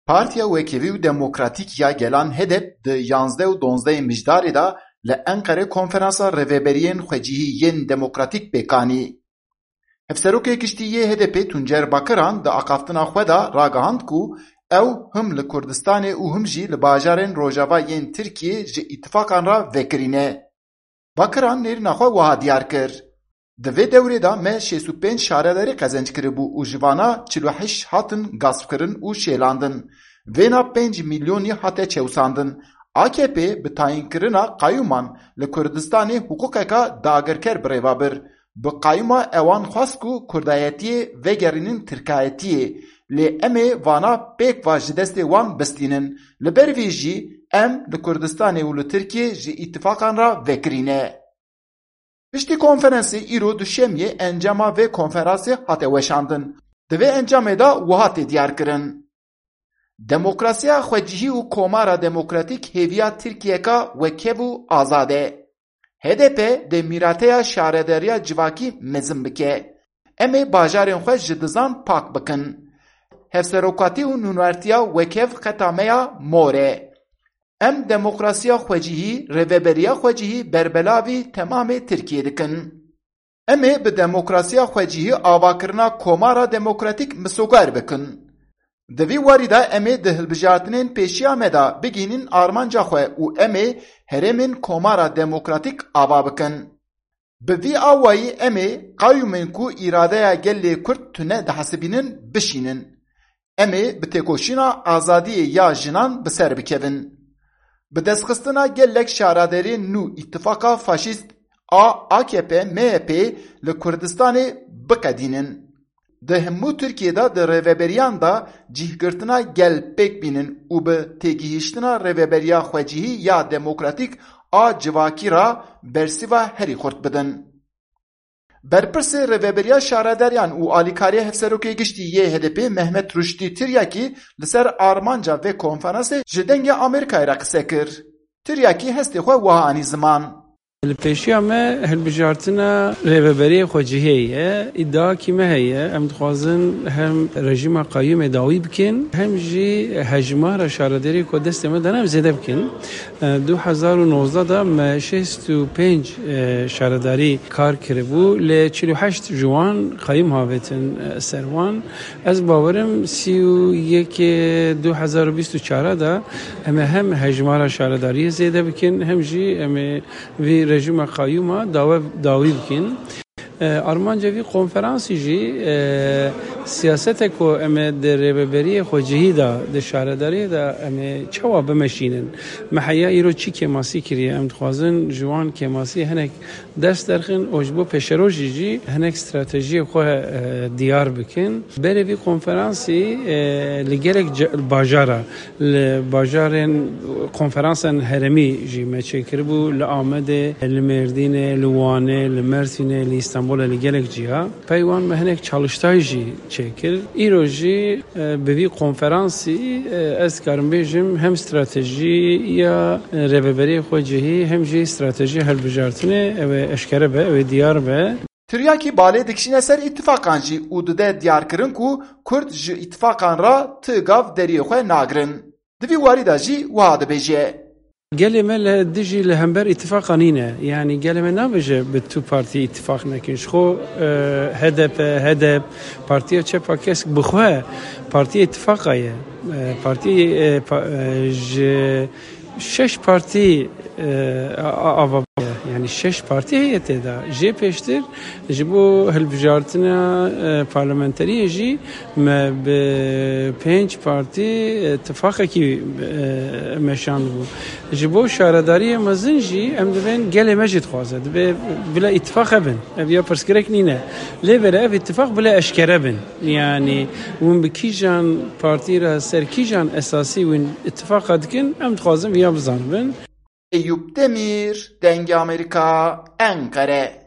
Partiya Wekevî û Demokratîk ya Gelan HDP di 11 û 12 mijdarê da li Enqere konferansa rêveberiyên xwecihî demokratîk pêkanî. Hevserokê giştî yê HDP Tuncer Bakiran di aqaftina xwe da ragihand ku ew him li Kurdistanê û him jî li bajarên Rojava yên Tirkiyê ji îtifaqan re vekirîne. Bakiran nêrîna xwe wiha diyar kir. Di vê dewrê da me 65 şarelerî qezenc kiribû û ji vana 48 hatin gaspkirin û şêlandin. Vêna 5 milyonî hate çewsandin. AKP bi tayînkirina qayûman li Kurdistanê hukukeka dagirker birêva bir. Bi qayûma ewan xwast ku Kurdayetiyê vegerînin Tirkayetiyê. Lê em ê vana pêk ve ji destê wan bistînin. Li ber vê jî em li Kurdistanê û li Tirkiyê ji îtifaqan re vekirîne. Piştî konferansê îro duşemiyê encama vê konferansê hate weşandin. Di vê encamê da wiha tê diyarkirin. Demokrasiya xwecihî û komara demokratîk hêviya Tirkiyeka wekev û azad e. HDP dê mîrateya şaredariya civakî mezin bike. Em ê bajarên xwe ji dizan pak bikin. Hevserokatî û nûnertiya wekev qeta me ya mor e. Em demokrasiya xwecihî, rêveberiya xwecihî berbelavî temamê Tirkiyê dikin. Em ê bi demokrasiya xwecihî avakirina komara demokratîk misogar bikin. Di vî warî da em ê di hilbijartinên pêşiya me da bigînin armanca xwe û em ê herêmên komara demokratîk ava bikin. Bi vî awayî em ê qayûmên ku îradeya gelê Kurd tune dihesibînin bişînin. Em ê bi têkoşîna azadiyê ya jinan bi ser bikevin. Bi destxistina gelek şaraderên nû îtifaka faşîst a AKP MHP li Kurdistanê biqedînin. Di hemû Tirkiyêda di rêveberiyan da cihgirtina gel pêk bînin û bi têgihîştina rêveberiya xwecihî ya demokratîk a civakî ra bersiva herî xurt bidin. Berpirsê rêveberiya şarederiyan û alîkariya hevserokê giştî yê HDP Mehmet Ruştî Tiryakî li ser armanca vê konferansê ji dengê Amerîkayê re qise kir. Tiryakî hestê xwe wiha anî ziman. Li pêşiya me hilbijartina rêveberiyê xwecihî ye, îddiakî me heye em dixwazin hem rejîma qayûmê dawî bikin hem jî hejmara şaredariyê ku destê me dane zêde bikin. 2019 da me 65 şaredarî kar kiribû lê 48 ji wan qayûm havetin ser wan. Ez bawerim 31 2024 da em hem hejmara şaredariyê zêde bikin hem jî em vî rejima qayûma dawî bikin. Armanca vî konferansî jî siyasetek ku em ê di rêveberiyê xwecihî da di şaredariyê da em ê çawa bimeşînin. Me heya îro çi kemasî kiriye em dixwazin ji wan kemasî hinek dest derxin û ji bo pêşerojî jî hinek stratejiyê xwe diyar bikin. Berê vî konferansî li gelek bajara li bajarên konferansan heremî jî me çêkiribû li Amedê, li Mêrdînê, li Wanê, li Mersînê, li İstanbulê li gelek ciha. Peywan me hinek çalıştay jî çekir. İro jî bi vî konferansî ez karim bêjim hem stratejiya rêveberiyê xwecihî hem jî stratejiya hilbijartinê ew ê eşkere be, ew ê diyar be. Tiryakî balê dikişîne ser îtifaqan jî û dide diyarkirin ku Kurd ji îtifaqan ra ti gav deriyê xwe nagirin. Di vî warî da jî wiha dibêje. Gelê me li dijî li hember îtifaqan îne. Yani gelê me nabêje bi tu partî îtifaq nekin. Ji xwe HDP, Partiya Çepa Kesk bi xwe Partiya îtifaqa ye. Partî ji 6 partî ava yani 6 partî heyetê da jê pêştir ji bo hilbijartina parlamenteriyê jî me bi 5 partî ittifaqekî meşandibû. Ji bo şaredariyê mezin jî em dibên gelê me jî dixwaze dibe bila îtifaq hebin. Ev ya pirsgirêk nîne. Lê vere ev îtifaq bila eşkere bin. Yani hûn bi kîjan partî re ser kîjan esasî hûn îtifaqa dikin em dixwazin ya bizanibin. Eyüp Demir, Denge Amerika, Ankara.